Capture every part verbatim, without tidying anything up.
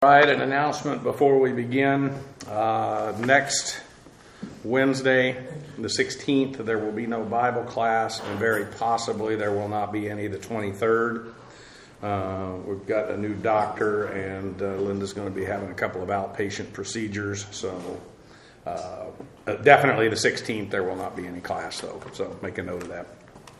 Right, an announcement before we begin. Uh, next Wednesday, the sixteenth, there will be no Bible class, and very possibly there will not be any the twenty-third. Uh, we've got a new doctor, and uh, Linda's going to be having a couple of outpatient procedures, so uh, definitely the sixteenth there will not be any class, though, so make a note of that.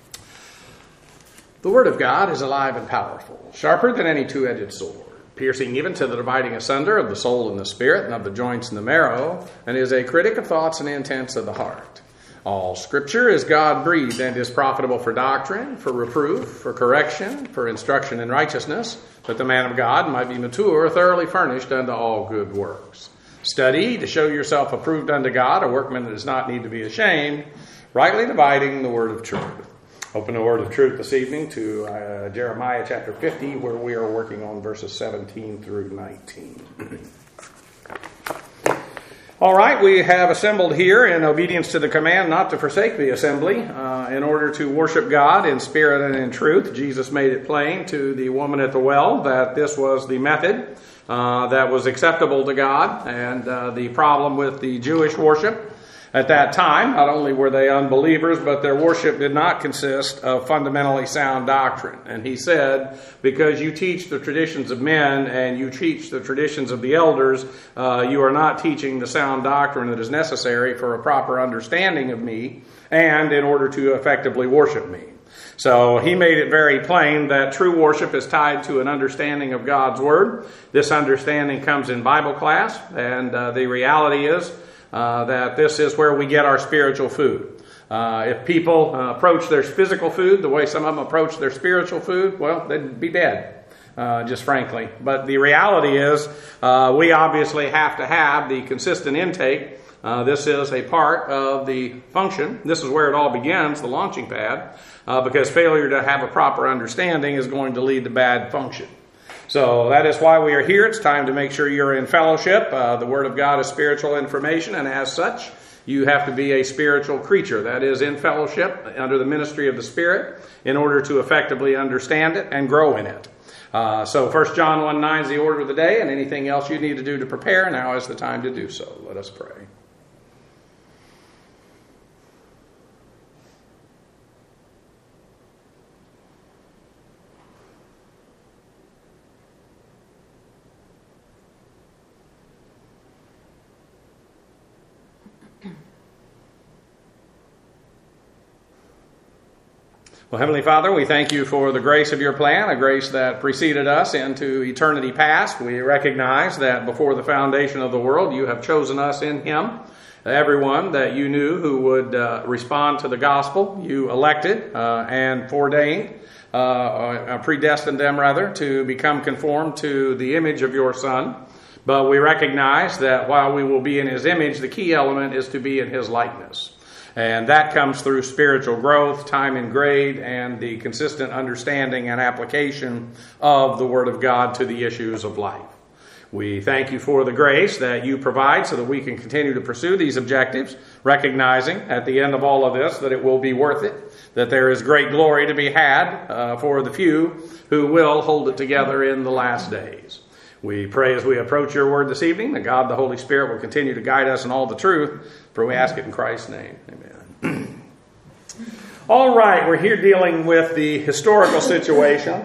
The Word of God is alive and powerful, sharper than any two-edged sword, piercing even to the dividing asunder of the soul and the spirit, and of the joints and the marrow, and is a critic of thoughts and intents of the heart. All Scripture is God-breathed and is profitable for doctrine, for reproof, for correction, for instruction in righteousness, that the man of God might be mature, thoroughly furnished unto all good works. Study to show yourself approved unto God, a workman that does not need to be ashamed, rightly dividing the word of truth. Open the word of truth this evening to uh, Jeremiah chapter fifty, where we are working on verses seventeen through nineteen. All right, we have assembled here in obedience to the command not to forsake the assembly uh, in order to worship God in spirit and in truth. Jesus made it plain to the woman at the well that this was the method uh, that was acceptable to God, and uh, the problem with the Jewish worship at that time, not only were they unbelievers, but their worship did not consist of fundamentally sound doctrine. And he said, because you teach the traditions of men and you teach the traditions of the elders, uh, you are not teaching the sound doctrine that is necessary for a proper understanding of me and in order to effectively worship me. So he made it very plain that true worship is tied to an understanding of God's Word. This understanding comes in Bible class, and uh, the reality is, Uh, that this is where we get our spiritual food. Uh, if people uh, approach their physical food the way some of them approach their spiritual food, well, they'd be dead, uh, just frankly. But the reality is uh, we obviously have to have the consistent intake. Uh, this is a part of the function. This is where it all begins, the launching pad, uh, because failure to have a proper understanding is going to lead to bad function. So that is why we are here. It's time to make sure you're in fellowship. Uh, the Word of God is spiritual information, and as such, you have to be a spiritual creature. That is, in fellowship under the ministry of the Spirit in order to effectively understand it and grow in it. Uh, so First John one nine is the order of the day, and anything else you need to do to prepare, now is the time to do so. Let us pray. Well, Heavenly Father, we thank you for the grace of your plan, a grace that preceded us into eternity past. We recognize that before the foundation of the world, you have chosen us in him. Everyone that you knew who would uh, respond to the gospel, you elected uh, and foreordained, uh, uh, predestined them rather, to become conformed to the image of your Son. But we recognize that while we will be in his image, the key element is to be in his likeness. And that comes through spiritual growth, time and grade, and the consistent understanding and application of the Word of God to the issues of life. We thank you for the grace that you provide so that we can continue to pursue these objectives, recognizing at the end of all of this that it will be worth it, that there is great glory to be had uh, for the few who will hold it together in the last days. We pray as we approach your word this evening that God the Holy Spirit will continue to guide us in all the truth, for we ask it in Christ's name. Amen. All right, we're here dealing with the historical situation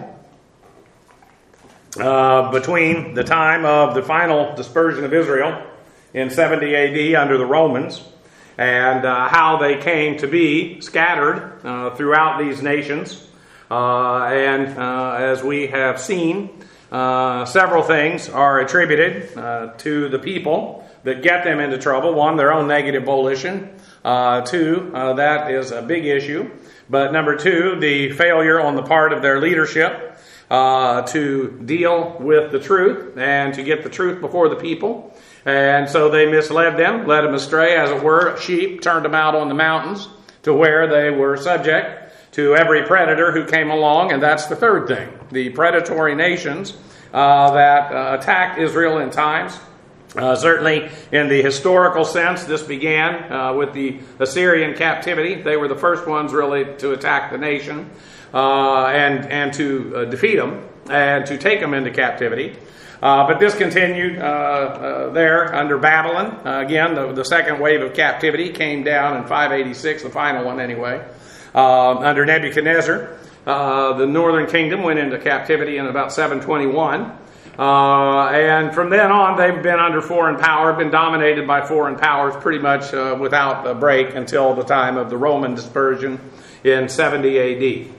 uh, between the time of the final dispersion of Israel in seventy A D under the Romans and uh, how they came to be scattered uh, throughout these nations. Uh, and uh, as we have seen, Uh, several things are attributed uh, to the people that get them into trouble. One, their own negative volition. Uh, two, uh, that is a big issue. But number two, the failure on the part of their leadership uh, to deal with the truth and to get the truth before the people. And so they misled them, led them astray, as it were. Sheep turned them out on the mountains to where they were subject to every predator who came along, and that's the third thing. The predatory nations uh, that uh, attacked Israel in times. Uh, certainly in the historical sense, this began uh, with the Assyrian captivity. They were the first ones really to attack the nation uh, and, and to uh, defeat them and to take them into captivity. Uh, but this continued uh, uh, there under Babylon. Uh, again, the, the second wave of captivity came down in five eighty-six, the final one anyway, uh, under Nebuchadnezzar. Uh, the northern kingdom went into captivity in about seven twenty-one. Uh, and from then on, they've been under foreign power, been dominated by foreign powers pretty much uh, without a break until the time of the Roman dispersion in seventy A D.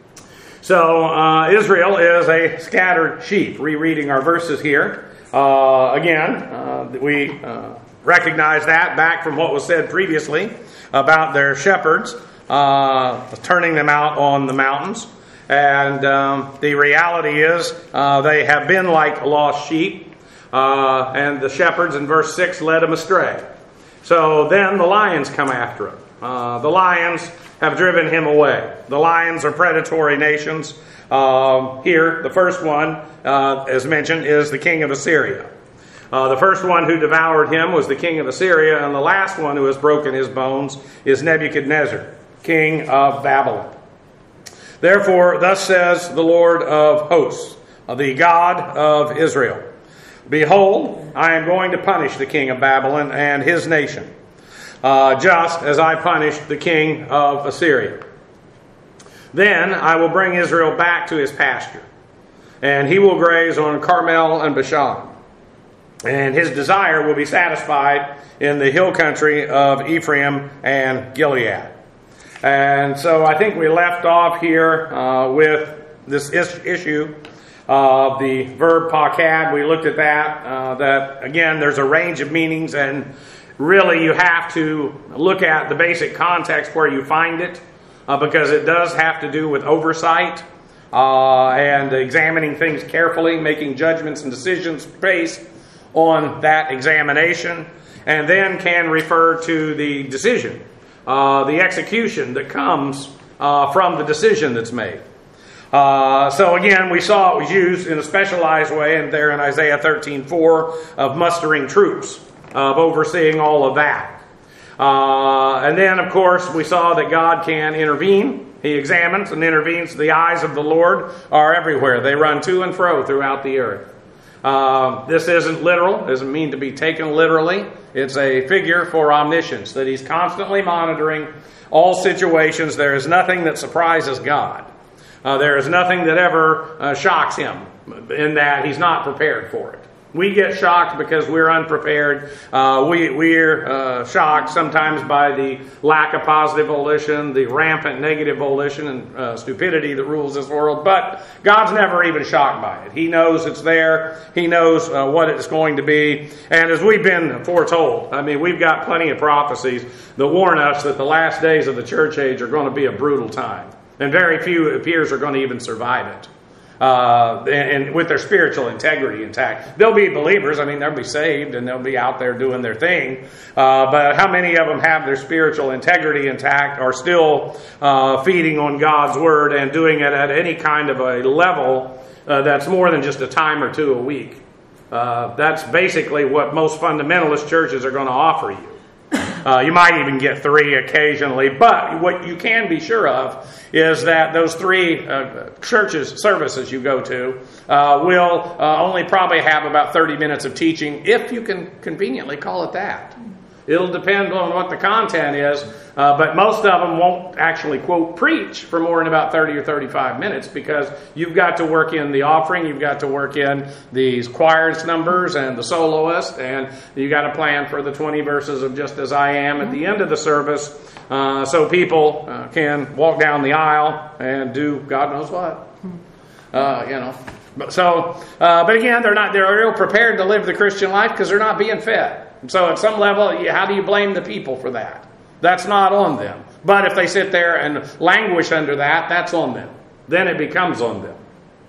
So uh, Israel is a scattered sheep. Rereading our verses here, uh, again, uh, we uh, recognize that back from what was said previously about their shepherds uh, turning them out on the mountains. And um, the reality is uh, they have been like lost sheep, uh, and the shepherds in verse six led them astray. So then the lions come after him. Uh, the lions have driven him away. The lions are predatory nations. Uh, here, the first one, uh, as mentioned, is the king of Assyria. Uh, the first one who devoured him was the king of Assyria, and the last one who has broken his bones is Nebuchadnezzar, king of Babylon. Therefore, thus says the Lord of hosts, the God of Israel, behold, I am going to punish the king of Babylon and his nation, Uh, just as I punished the king of Assyria. Then I will bring Israel back to his pasture, and he will graze on Carmel and Bashan, and his desire will be satisfied in the hill country of Ephraim and Gilead. And so I think we left off here uh, with this is- issue of the verb pakad. We looked at that, uh, that again, there's a range of meanings, and really, you have to look at the basic context where you find it, uh, because it does have to do with oversight uh, and examining things carefully, making judgments and decisions based on that examination, and then can refer to the decision, uh, the execution that comes uh, from the decision that's made. Uh, so again, we saw it was used in a specialized way, and there in Isaiah thirteen four, of mustering troops, of overseeing all of that. Uh, and then, of course, we saw that God can intervene. He examines and intervenes. The eyes of the Lord are everywhere. They run to and fro throughout the earth. Uh, this isn't literal. It doesn't mean to be taken literally. It's a figure for omniscience, that he's constantly monitoring all situations. There is nothing that surprises God. Uh, there is nothing that ever uh, shocks him, in that he's not prepared for it. We get shocked because we're unprepared. Uh, we, we're uh, shocked sometimes by the lack of positive volition, the rampant negative volition and uh, stupidity that rules this world. But God's never even shocked by it. He knows it's there. He knows uh, what it's going to be. And as we've been foretold, I mean, we've got plenty of prophecies that warn us that the last days of the church age are going to be a brutal time. And very few, it appears, are going to even survive it. Uh, and, and with their spiritual integrity intact. They'll be believers. I mean, they'll be saved and they'll be out there doing their thing. Uh, but how many of them have their spiritual integrity intact, are still uh, feeding on God's Word and doing it at any kind of a level uh, that's more than just a time or two a week? Uh, that's basically what most fundamentalist churches are going to offer you. Uh, you might even get three occasionally, but what you can be sure of is that those three uh, churches, services you go to, uh, will uh, only probably have about thirty minutes of teaching, if you can conveniently call it that. It'll depend on what the content is, uh, but most of them won't actually, quote, preach for more than about thirty or thirty-five minutes, because you've got to work in the offering, you've got to work in these choirs numbers and the soloist, and you've got to plan for the twenty verses of Just As I Am at the end of the service, uh, so people uh, can walk down the aisle and do God knows what. Uh, you know. But so, uh, but again, they're not, they're ill prepared to live the Christian life because they're not being fed. So at some level, how do you blame the people for that? That's not on them. But if they sit there and languish under that, that's on them. Then it becomes on them.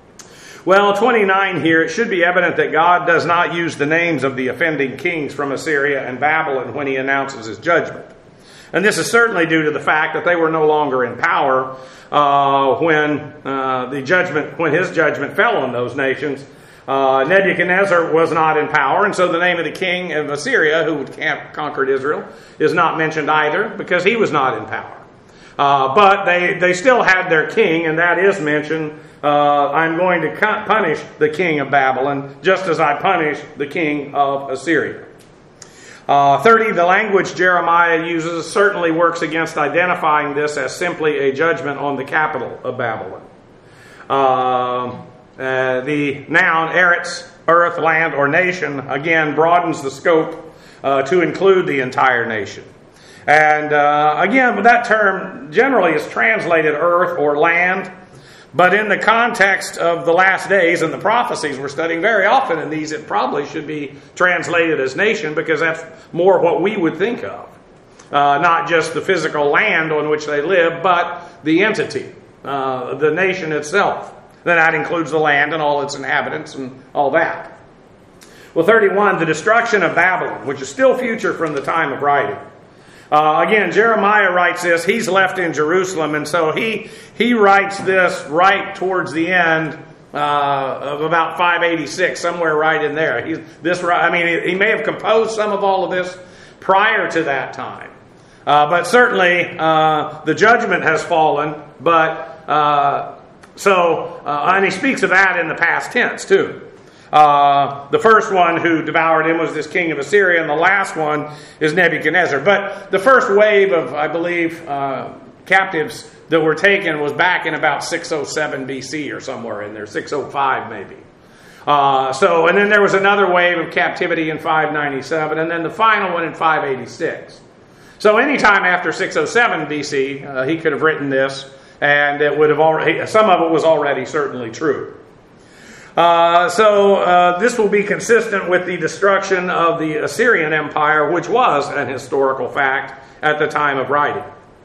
Well, twenty-nine here, it should be evident that God does not use the names of the offending kings from Assyria and Babylon when he announces his judgment. And this is certainly due to the fact that they were no longer in power uh, when uh, the judgment, when his judgment fell on those nations. Uh, Nebuchadnezzar was not in power, and so the name of the king of Assyria, who had conquered Israel, is not mentioned either, because he was not in power. Uh, but they, they still had their king, and that is mentioned uh, I'm going to punish the king of Babylon, just as I punished the king of Assyria. Uh, thirty, the language Jeremiah uses certainly works against identifying this as simply a judgment on the capital of Babylon. Uh, uh, the noun eretz, earth, land, or nation, again broadens the scope uh, to include the entire nation. And uh, again, that term generally is translated earth or land, but in the context of the last days and the prophecies we're studying, very often in these it probably should be translated as nation, because that's more what we would think of. Uh, not just the physical land on which they live, but the entity, uh, the nation itself. Then that includes the land and all its inhabitants and all that. Well, thirty-one, the destruction of Babylon, which is still future from the time of writing. Uh, again, Jeremiah writes this. He's left in Jerusalem, and so he he writes this right towards the end uh, of about five eighty-six, somewhere right in there. He's, this, I mean, he may have composed some of all of this prior to that time, uh, but certainly uh, the judgment has fallen. But uh, so, uh, and he speaks of that in the past tense too. Uh, the first one who devoured him was this king of Assyria, and the last one is Nebuchadnezzar. But the first wave of, I believe, uh, captives that were taken was back in about six oh seven B C or somewhere in there, six oh five maybe. Uh, so, and then there was another wave of captivity in five ninety-seven, and then the final one in five eighty-six. So anytime after six oh seven B C, uh, he could have written this, and it would have already, some of it was already certainly true. Uh, so uh, this will be consistent with the destruction of the Assyrian Empire, which was an historical fact at the time of writing.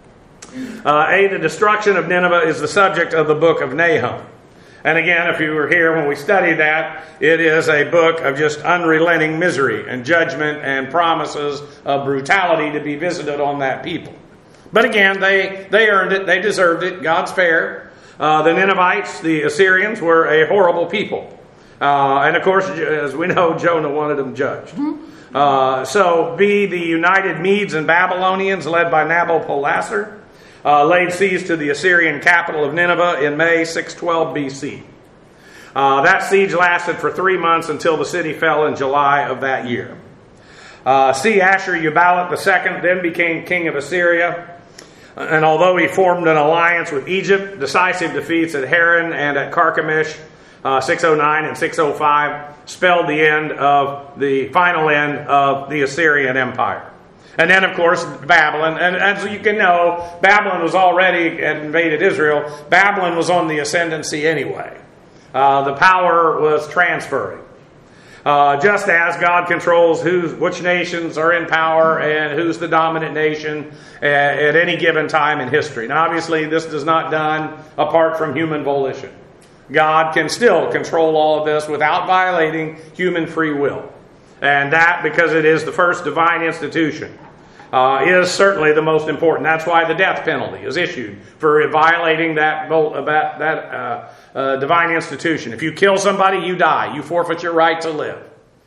Uh, A, the destruction of Nineveh is the subject of the book of Nahum. And again, if you were here when we studied that, it is a book of just unrelenting misery and judgment and promises of brutality to be visited on that people. But again, they, they earned it. They deserved it. God's fair. Uh, the Ninevites, the Assyrians, were a horrible people. Uh, and of course, as we know, Jonah wanted them judged. Uh, so, B, the united Medes and Babylonians, led by Nabopolassar, uh, laid siege to the Assyrian capital of Nineveh in May six twelve B C. Uh, that siege lasted for three months until the city fell in July of that year. Uh, C, Ashur-uballit the second then became king of Assyria. And although he formed an alliance with Egypt, decisive defeats at Haran and at Carchemish, uh, six oh nine and six oh five, spelled the end of the final end of the Assyrian Empire. And then, of course, Babylon. And as you can know, Babylon was already had invaded Israel. Babylon was on the ascendancy anyway. Uh, the power was transferring. Uh, just as God controls who's, which nations are in power and who's the dominant nation at, at any given time in history. Now, obviously, this is not done apart from human volition. God can still control all of this without violating human free will. And that, because it is the first divine institution, uh, is certainly the most important. That's why the death penalty is issued for violating that, that, that uh, Uh, divine institution. If you kill somebody, you die. You forfeit your right to live.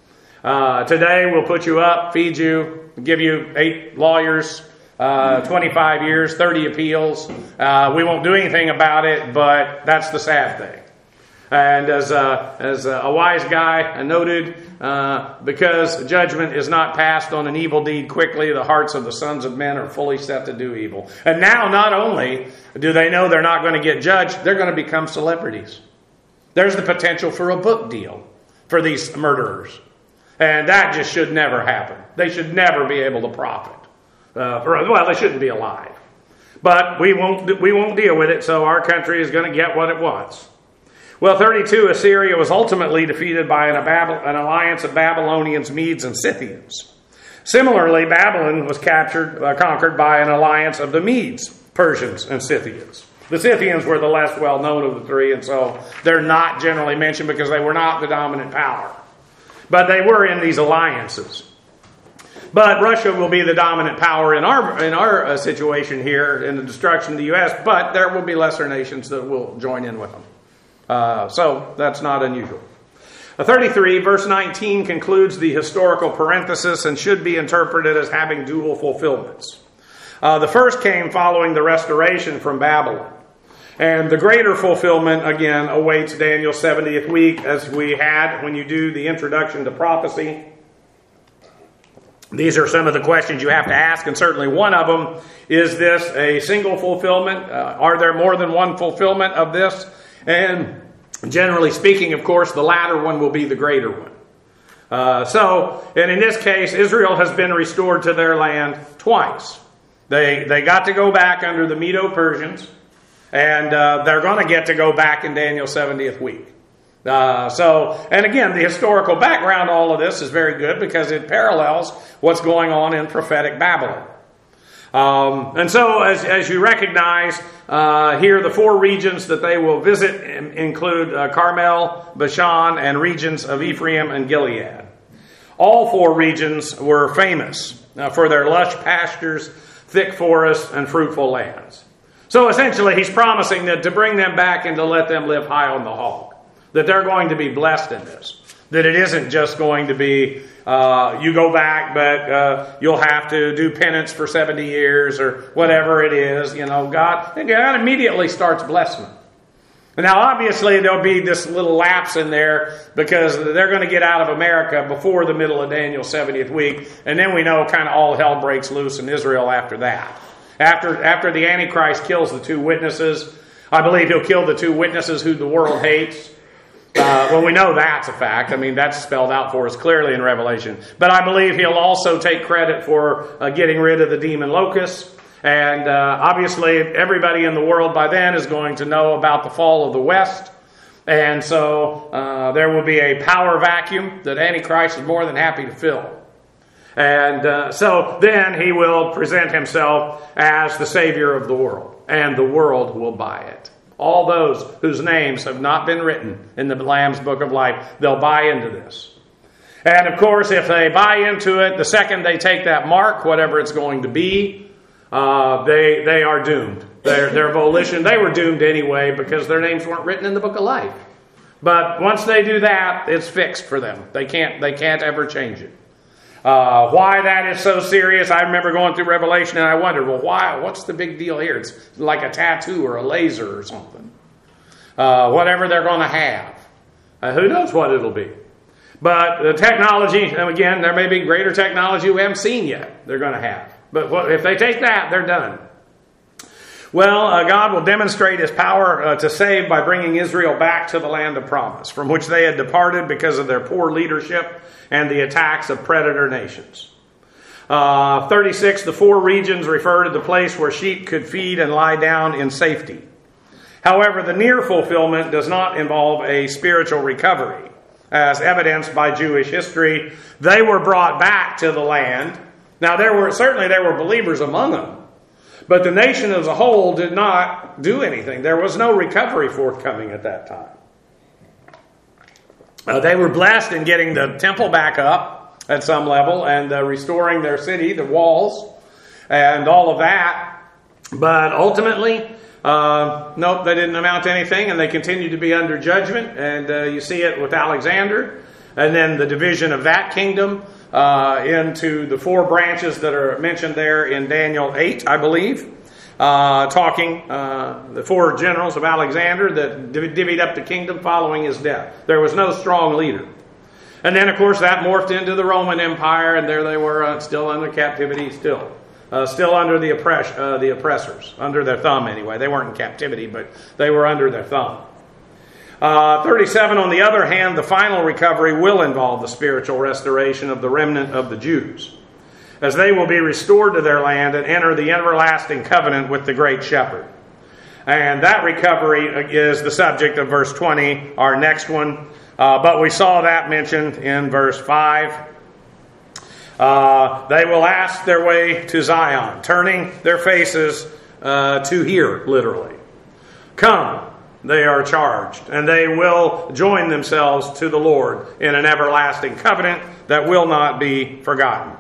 Uh, today, we'll put you up, feed you, give you eight lawyers, uh, twenty-five years, thirty appeals. Uh, we won't do anything about it, but that's the sad thing. And as a, as a wise guy noted, uh, because judgment is not passed on an evil deed quickly, the hearts of the sons of men are fully set to do evil. And now, not only do they know they're not going to get judged, they're going to become celebrities. There's the potential for a book deal for these murderers. And that just should never happen. They should never be able to profit. Uh, or, well, they shouldn't be alive. But we won't, we won't deal with it, so our country is going to get what it wants. Well, thirty-two, Assyria was ultimately defeated by an, an alliance of Babylonians, Medes, and Scythians. Similarly, Babylon was captured, uh, conquered by an alliance of the Medes, Persians, and Scythians. The Scythians were the less well-known of the three, and so they're not generally mentioned because they were not the dominant power. But they were in these alliances. But Russia will be the dominant power in our in our uh, situation here in the destruction of the U S, but there will be lesser nations that will join in with them. Uh, so that's not unusual. Uh, thirty-three, verse nineteen concludes the historical parenthesis and should be interpreted as having dual fulfillments. Uh, the first came following the restoration from Babylon. And the greater fulfillment, again, awaits Daniel's seventieth week, as we had when you do the introduction to prophecy. These are some of the questions you have to ask, and certainly one of them, is this a single fulfillment? Uh, are there more than one fulfillment of this? And generally speaking, of course, the latter one will be the greater one. Uh, so, and in this case, Israel has been restored to their land twice. They they got to go back under the Medo-Persians, and uh, they're going to get to go back in Daniel's seventieth week. Uh, so, and again, the historical background to all of this is very good because it parallels what's going on in prophetic Babylon. Um, and so, as, as you recognize, uh, here the four regions that they will visit include uh, Carmel, Bashan, and regions of Ephraim and Gilead. All four regions were famous uh, for their lush pastures, thick forests, and fruitful lands. So essentially, he's promising that to bring them back and to let them live high on the hog. That they're going to be blessed in this. That it isn't just going to be, uh, you go back, but uh, you'll have to do penance for seventy years or whatever it is. You know, God, God immediately starts blessing them. Now, obviously, there'll be this little lapse in there because they're going to get out of America before the middle of Daniel's seventieth week. And then we know kind of all hell breaks loose in Israel after that. After, after the Antichrist kills the two witnesses, I believe he'll kill the two witnesses who the world hates. Uh, well, we know that's a fact. I mean, that's spelled out for us clearly in Revelation. But I believe he'll also take credit for uh, getting rid of the demon locusts. And uh, obviously, everybody in the world by then is going to know about the fall of the West. And so uh, there will be a power vacuum that Antichrist is more than happy to fill. And uh, so then he will present himself as the Savior of the world. And the world will buy it. All those whose names have not been written in the Lamb's Book of Life, they'll buy into this. And of course, if they buy into it, the second they take that mark, whatever it's going to be, uh, they they are doomed. Their, their volition, they were doomed anyway because their names weren't written in the Book of Life. But once they do that, it's fixed for them. They can't they can't ever change it. Uh, why that is so serious, I remember going through Revelation and I wondered, well, why? What's the big deal here? It's like a tattoo or a laser or something. Uh, whatever they're going to have. Uh, who knows what it'll be. But the technology, and again, there may be greater technology we haven't seen yet they're going to have. But what, if they take that, they're done. Well, uh, God will demonstrate His power uh, to save by bringing Israel back to the land of promise, from which they had departed because of their poor leadership and the attacks of predator nations. Uh, thirty-six, the four regions refer to the place where sheep could feed and lie down in safety. However, the near fulfillment does not involve a spiritual recovery. As evidenced by Jewish history, they were brought back to the land. Now, there were certainly there were believers among them, but the nation as a whole did not do anything. There was no recovery forthcoming at that time. Uh, they were blessed in getting the temple back up at some level and uh, restoring their city, the walls, and all of that. But ultimately, uh, nope, they didn't amount to anything, and they continued to be under judgment. And uh, you see it with Alexander, and then the division of that kingdom uh, into the four branches that are mentioned there in Daniel eight, I believe. Uh, talking, uh, the four generals of Alexander that div- divvied up the kingdom following his death. There was no strong leader. And then, of course, that morphed into the Roman Empire, and there they were, uh, still under captivity, still. Uh, still under the, oppress- uh, the oppressors, under their thumb anyway. They weren't in captivity, but they were under their thumb. Uh, thirty-seven, on the other hand, the final recovery will involve the spiritual restoration of the remnant of the Jews, as they will be restored to their land and enter the everlasting covenant with the great shepherd. And that recovery is the subject of verse twenty, our next one. Uh, but we saw that mentioned in verse five. Uh, they will ask their way to Zion, turning their faces uh, to here, literally. Come, they are charged, and they will join themselves to the Lord in an everlasting covenant that will not be forgotten.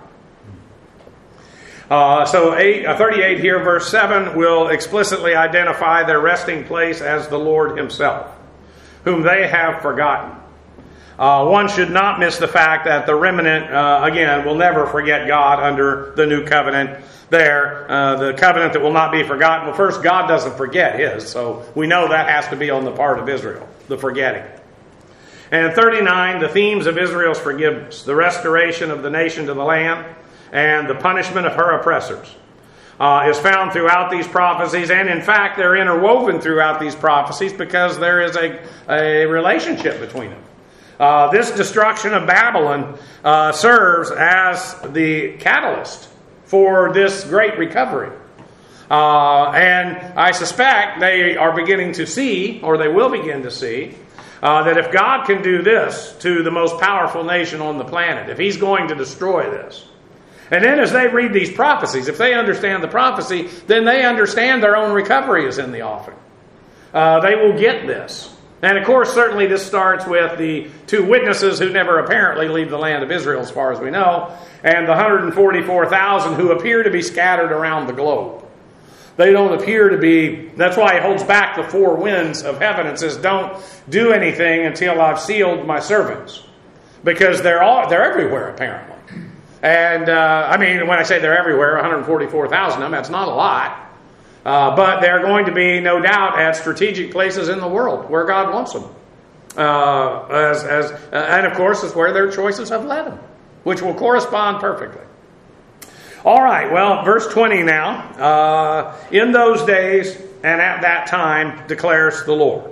Uh, so eight, uh, thirty-eight here, verse seven, will explicitly identify their resting place as the Lord Himself, whom they have forgotten. Uh, one should not miss the fact that the remnant, uh, again, will never forget God under the new covenant there. Uh, the covenant that will not be forgotten. Well, first, God doesn't forget his, so we know that has to be on the part of Israel, the forgetting. And thirty-nine, the themes of Israel's forgiveness, the restoration of the nation to the land, and the punishment of her oppressors, uh, is found throughout these prophecies, and in fact, they're interwoven throughout these prophecies because there is a, a relationship between them. Uh, this destruction of Babylon uh, serves as the catalyst for this great recovery. Uh, and I suspect they are beginning to see, or they will begin to see, uh, that if God can do this to the most powerful nation on the planet, if he's going to destroy this, and then as they read these prophecies, if they understand the prophecy, then they understand their own recovery is in the offing. Uh, they will get this. And of course, certainly this starts with the two witnesses who never apparently leave the land of Israel as far as we know, and the one hundred forty-four thousand who appear to be scattered around the globe. They don't appear to be, that's why he holds back the four winds of heaven and says, don't do anything until I've sealed my servants. Because they're all, they're everywhere apparently. And uh, I mean, when I say they're everywhere, one hundred forty-four thousand of them, that's not a lot. Uh, but they're going to be, no doubt, at strategic places in the world where God wants them. Uh, as, as, uh, and of course, it's where their choices have led them, which will correspond perfectly. All right, well, verse twenty now. Uh, in those days and at that time declares the Lord.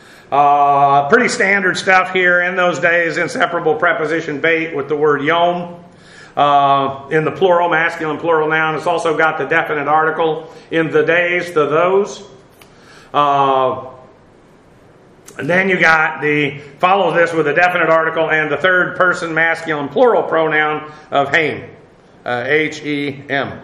Uh, pretty standard stuff here. In those days, inseparable preposition bait with the word yom. Uh, in the plural, masculine plural noun. It's also got the definite article in the days, the those. Uh, and then you got the, follow this with a definite article and the third person masculine plural pronoun of Hem. Uh, H E M.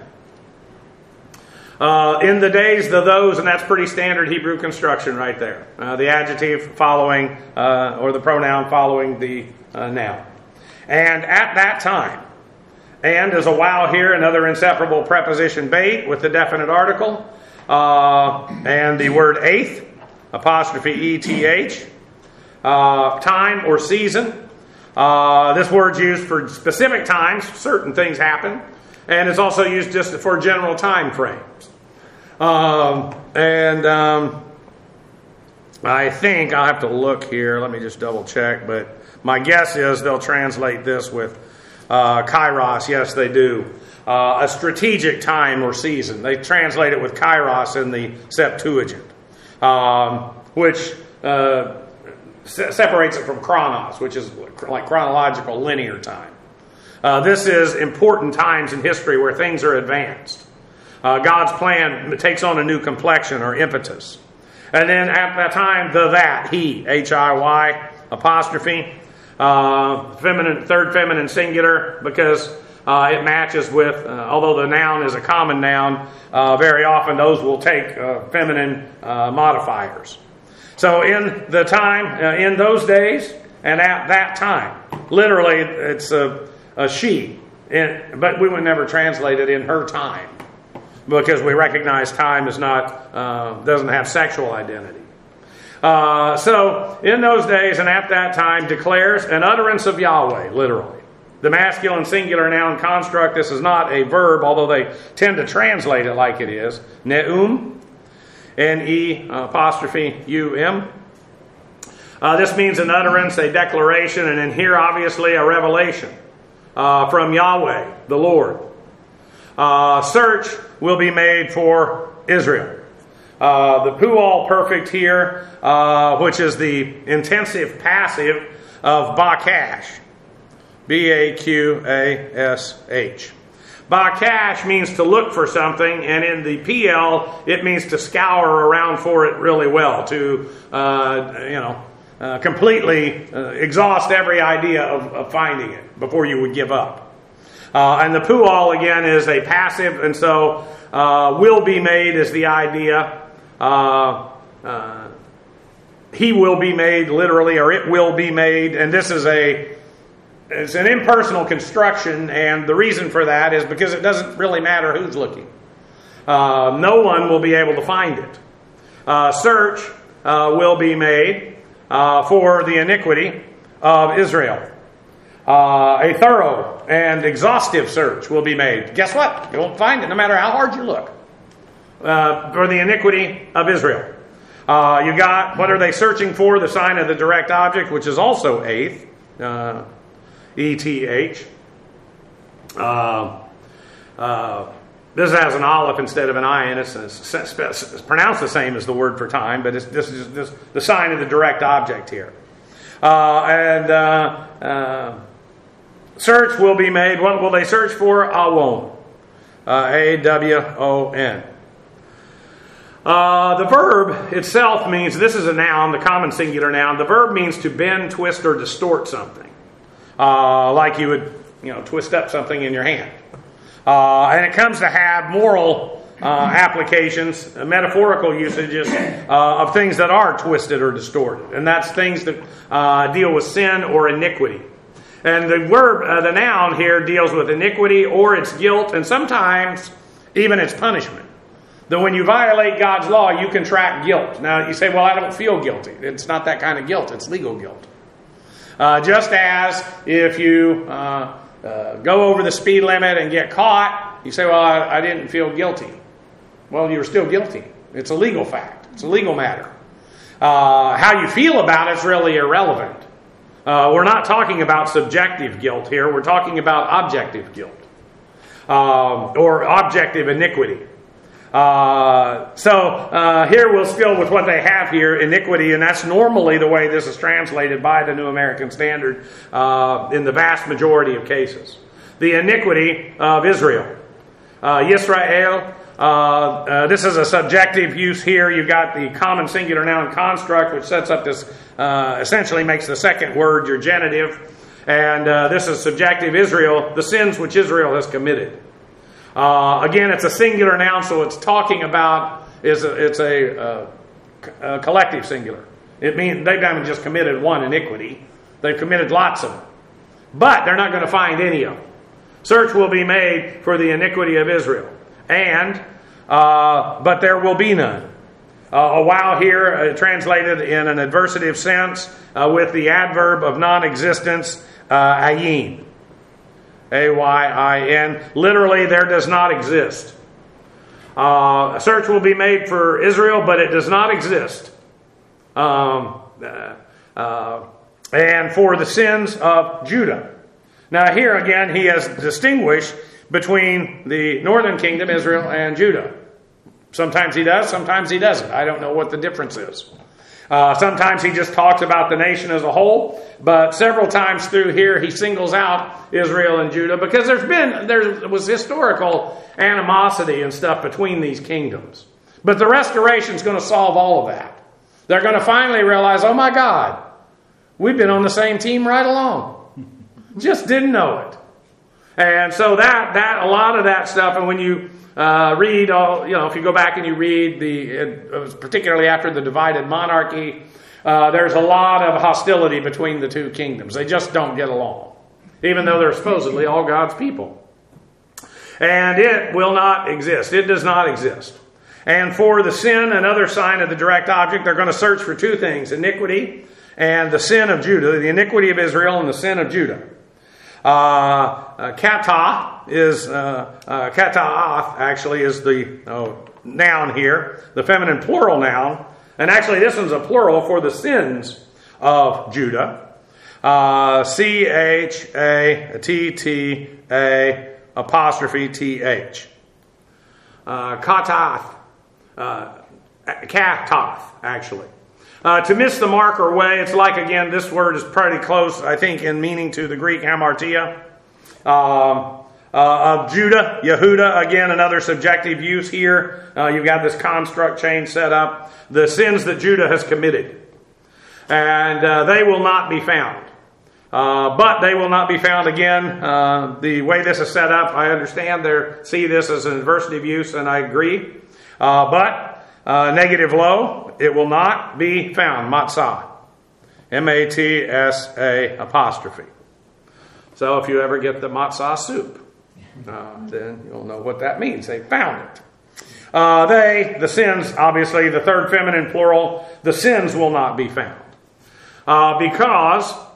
Uh, in the days, the those, and that's pretty standard Hebrew construction right there. Uh, the adjective following, uh, or the pronoun following the uh, noun. And at that time, and as a while here, another inseparable preposition bait with the definite article. Uh, and the word eighth, apostrophe E T H. Uh, time or season. Uh, this word's used for specific times. Certain things happen. And it's also used just for general time frames. Um, and um, I think, I'll have to look here. Let me just double check. But my guess is they'll translate this with Uh, kairos, yes, they do. Uh, a strategic time or season. They translate it with kairos in the Septuagint, um, which uh, se- separates it from chronos, which is like chronological linear time. Uh, this is important times in history where things are advanced. Uh, God's plan takes on a new complexion or impetus. And then at that time, the that, he, H I Y, apostrophe, Uh, feminine, third feminine singular, because uh, it matches with, uh, although the noun is a common noun, uh, very often those will take uh, feminine uh, modifiers. So in the time, uh, in those days, and at that time, literally it's a, a she, in, but we would never translate it in her time, because we recognize time is not, uh, doesn't have sexual identity. Uh, so, in those days and at that time declares an utterance of Yahweh, literally. The masculine singular noun construct, this is not a verb, although they tend to translate it like it is. Ne'um, N E apostrophe U M. Uh, this means an utterance, a declaration, and in here obviously a revelation uh, from Yahweh, the Lord. Uh, search will be made for Israel. Uh, the Pual perfect here, uh, which is the intensive passive of Bakash. B A Q A S H. Bakash means to look for something, and in the P L, it means to scour around for it really well, to, uh, you know, uh, completely uh, exhaust every idea of, of finding it before you would give up. Uh, and the Pual, again, is a passive, and so uh, will be made is the idea. Uh, uh, he will be made, literally, or it will be made. And this is a it's an impersonal construction, and the reason for that is because it doesn't really matter who's looking. Uh, no one will be able to find it. Uh, search uh, will be made uh, for the iniquity of Israel. Uh, a thorough and exhaustive search will be made. Guess what? You won't find it no matter how hard you look. Uh, for the iniquity of Israel. Uh, you got, what are they searching for? The sign of the direct object, which is also eighth. Uh, E T H. Uh, uh, this has an aleph instead of an I in it. It's, it's, it's pronounced the same as the word for time, but it's, this is this, the sign of the direct object here. Uh, and uh, uh, search will be made. What will they search for? Awon. Uh, A W O N. Uh, the verb itself means, this is a noun, the common singular noun. The verb means to bend, twist, or distort something. Uh, like you would, you know, twist up something in your hand. Uh, and it comes to have moral uh, applications, uh, metaphorical usages uh, of things that are twisted or distorted. And that's things that uh, deal with sin or iniquity. And the verb, uh, the noun here deals with iniquity or its guilt, and sometimes even its punishment. That when you violate God's law, you contract guilt. Now, you say, well, I don't feel guilty. It's not that kind of guilt. It's legal guilt. Uh, just as if you uh, uh, go over the speed limit and get caught, you say, well, I, I didn't feel guilty. Well, you're still guilty. It's a legal fact. It's a legal matter. Uh, how you feel about it is really irrelevant. Uh, we're not talking about subjective guilt here. We're talking about objective guilt. Um, or objective iniquity. Uh, so uh, here we'll still with what they have here, iniquity, and that's normally the way this is translated by the New American Standard uh, in the vast majority of cases. The iniquity of Israel. Uh, Yisrael, uh, uh, this is a subjective use here. You've got the common singular noun construct, which sets up this, uh, essentially makes the second word your genitive. And uh, this is subjective. Israel, the sins which Israel has committed. Uh, again, it's a singular noun, so it's talking about, is a, it's a, uh, a collective singular. It means they haven't just committed one iniquity. They've committed lots of them. But they're not going to find any of them. Search will be made for the iniquity of Israel. And, uh, but there will be none. Uh, a while here, uh, translated in an adversative sense, uh, with the adverb of non-existence, uh, ayin. A Y I N. Literally, there does not exist. Uh, a search will be made for Israel, but it does not exist. Um, uh, uh, and for the sins of Judah. Now here again, he has distinguished between the northern kingdom, Israel, and Judah. Sometimes he does, sometimes he doesn't. I don't know what the difference is. Uh, sometimes he just talks about the nation as a whole, but several times through here he singles out Israel and Judah because there's been, there was historical animosity and stuff between these kingdoms. But the restoration is going to solve all of that. They're going to finally realize, oh my God, we've been on the same team right along. Just didn't know it. And so that, that a lot of that stuff, and when you Uh, read all, you know, if you go back and you read the, uh, particularly after the divided monarchy, uh, there's a lot of hostility between the two kingdoms. They just don't get along, even though they're supposedly all God's people. And it will not exist. It does not exist. And for the sin, another sign of the direct object, they're going to search for two things: iniquity and the sin of Judah, the iniquity of Israel and the sin of Judah. Uh, uh, kata is, uh, uh, kata'ath actually is the oh, noun here, the feminine plural noun. And actually this one's a plural for the sins of Judah. Uh, C H A T T A apostrophe T H. Uh, kata'ath. Uh, katath, actually. Uh, to miss the mark or way, it's like, again, this word is pretty close, I think, in meaning to the Greek hamartia. Um, uh, of Judah, Yehuda, again, another subjective use here. Uh, you've got this construct chain set up. The sins that Judah has committed. And uh, they will not be found. Uh, but they will not be found again. Uh, the way this is set up, I understand they see this as an adversative use, and I agree. Uh, but... Uh, negative low, it will not be found. Matzah. M A T S A apostrophe. So if you ever get the matzah soup, uh, then you'll know what that means. They found it. Uh, they, the sins, obviously, the third feminine plural, the sins will not be found. Uh, because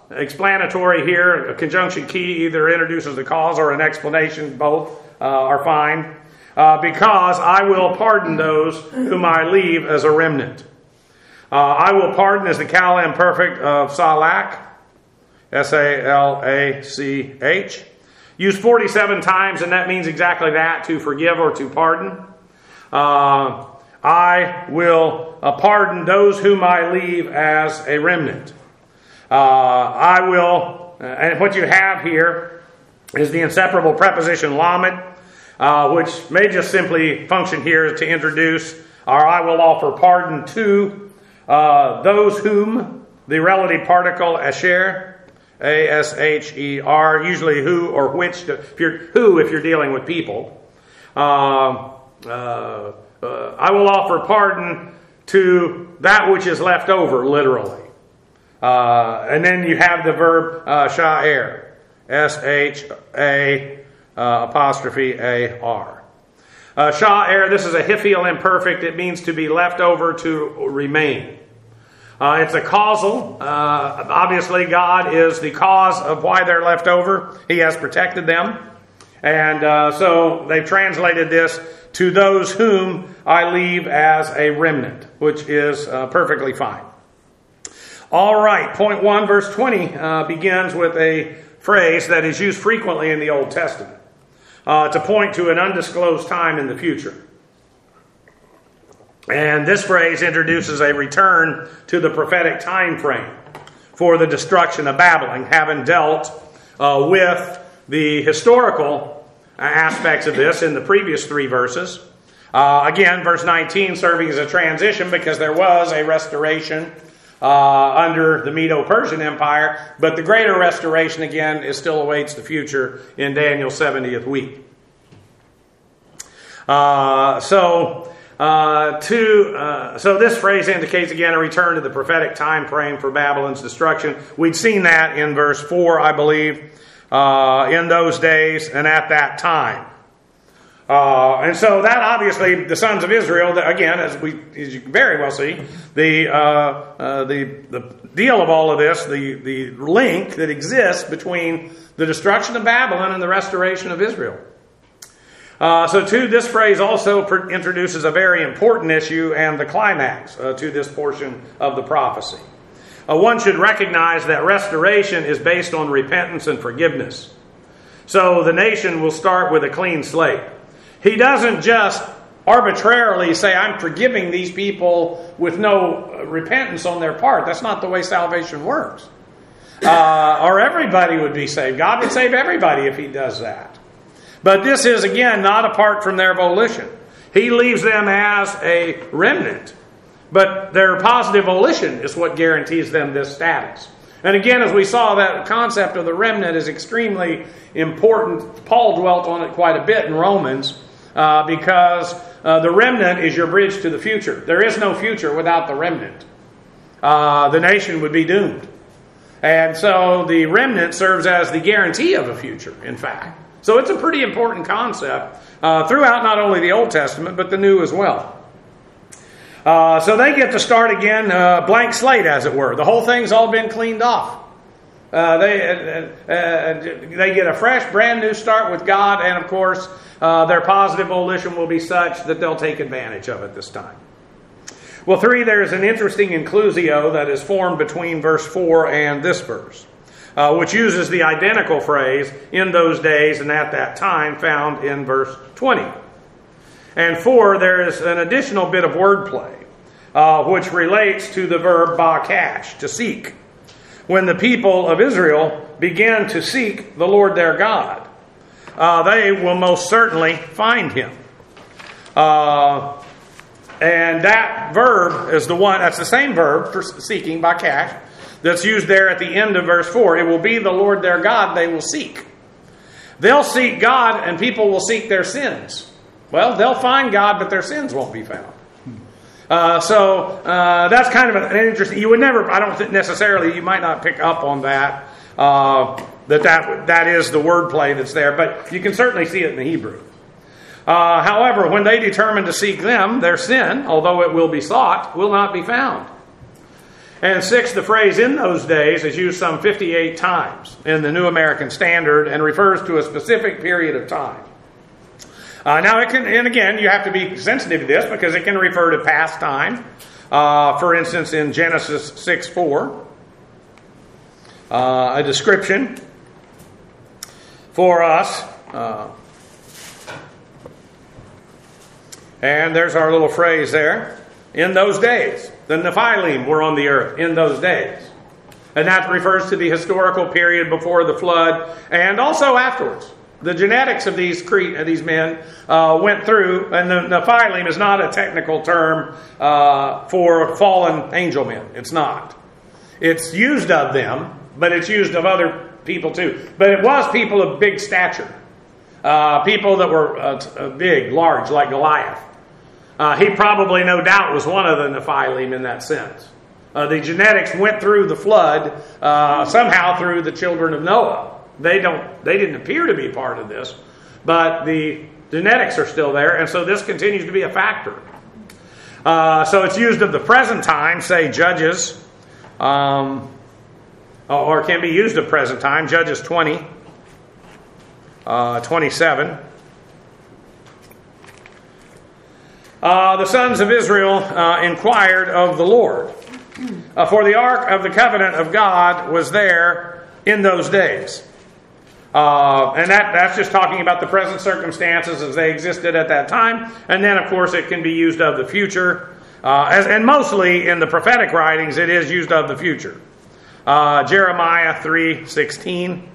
explanatory here. A conjunction key either introduces the cause or an explanation. Both uh, are fine. Uh, because I will pardon those whom I leave as a remnant. Uh, I will pardon is the Cal imperfect of salach, S A L A C H. Used forty-seven times, and that means exactly that, to forgive or to pardon. Uh, I will uh, pardon those whom I leave as a remnant. Uh, I will, uh, and what you have here is the inseparable preposition lamed, uh, which may just simply function here to introduce, or I will offer pardon to uh, those whom, the relative particle asher, A S H E R, usually who or which, if you're, who if you're dealing with people. Uh, uh, uh, I will offer pardon to that which is left over, literally. Uh, and then you have the verb uh, sha'er, S H A uh, apostrophe A R. Uh, sha'er, this is a hiphil imperfect. It means to be left over, to remain. Uh, it's a causal. Uh, obviously, God is the cause of why they're left over. He has protected them. And uh, so they've translated this to those whom I leave as a remnant, which is uh, perfectly fine. All right, point one, verse twenty uh, begins with a phrase that is used frequently in the Old Testament uh, to point to an undisclosed time in the future. And this phrase introduces a return to the prophetic time frame for the destruction of Babylon, having dealt uh, with the historical aspects of this in the previous three verses. Uh, again, verse nineteen serving as a transition because there was a restoration uh, under the Medo-Persian Empire, but the greater restoration, again, is still awaits the future in Daniel's seventieth week. Uh, so... Uh, to, uh, so this phrase indicates again a return to the prophetic time frame for Babylon's destruction. We'd seen that in verse four, I believe, uh, in those days and at that time. Uh, and so that obviously the sons of Israel, again, as we as you can very well see, the uh, uh, the the deal of all of this, the the link that exists between the destruction of Babylon and the restoration of Israel. Uh, so too, this phrase also per- introduces a very important issue and the climax uh, to this portion of the prophecy. Uh, one should recognize that restoration is based on repentance and forgiveness. So the nation will start with a clean slate. He doesn't just arbitrarily say, I'm forgiving these people with no repentance on their part. That's not the way salvation works. Uh, or everybody would be saved. God would save everybody if He does that. But this is, again, not apart from their volition. He leaves them as a remnant. But their positive volition is what guarantees them this status. And again, as we saw, that concept of the remnant is extremely important. Paul dwelt on it quite a bit in Romans uh, because uh, the remnant is your bridge to the future. There is no future without the remnant. Uh, the nation would be doomed. And so the remnant serves as the guarantee of a future, in fact. So it's a pretty important concept uh, throughout not only the Old Testament, but the New as well. Uh, so they get to start again, uh, blank slate, as it were. The whole thing's all been cleaned off. Uh, they uh, uh, they get a fresh, brand new start with God, and of course, uh, their positive volition will be such that they'll take advantage of it this time. Well, three, there's an interesting inclusio that is formed between verse four and this verse. Uh, which uses the identical phrase, in those days and at that time, found in verse twenty. And four, there is an additional bit of wordplay, uh, which relates to the verb bakash, to seek. When the people of Israel began to seek the Lord their God, uh, they will most certainly find Him. Uh, and that verb is the one, that's the same verb for seeking, bakash, that's used there at the end of verse four. It will be the Lord their God they will seek. They'll seek God and people will seek their sins. Well, they'll find God, but their sins won't be found. Uh, so uh, that's kind of an interesting... You would never... I don't think necessarily... You might not pick up on that. Uh, that, that that is the wordplay that's there. But you can certainly see it in the Hebrew. Uh, however, when they determine to seek them, their sin, although it will be sought, will not be found. And six, the phrase "in those days" is used some fifty-eight times in the New American Standard and refers to a specific period of time. Uh, now, it can, and again, you have to be sensitive to this because it can refer to past time. Uh, for instance, in Genesis six four, uh, a description for us. Uh, and there's our little phrase there. In those days. The Nephilim were on the earth in those days. And that refers to the historical period before the flood and also afterwards. The genetics of these cre- these men uh, went through, and the Nephilim is not a technical term uh, for fallen angel men. It's not. It's used of them, but it's used of other people too. But it was people of big stature. Uh, people that were uh, big, large, like Goliath. Uh, he probably, no doubt, was one of the Nephilim in that sense. Uh, the genetics went through the flood, uh, somehow through the children of Noah. They don't. They didn't appear to be part of this, but the genetics are still there, and so this continues to be a factor. Uh, so it's used of the present time, say Judges, um, or can be used of present time, Judges twenty, uh, twenty-seven. Uh, the sons of Israel uh, inquired of the Lord, uh, for the ark of the covenant of God was there in those days. Uh, and that, that's just talking about the present circumstances as they existed at that time. And then, of course, it can be used of the future. Uh, as, and mostly in the prophetic writings, it is used of the future. Uh, Jeremiah three sixteen.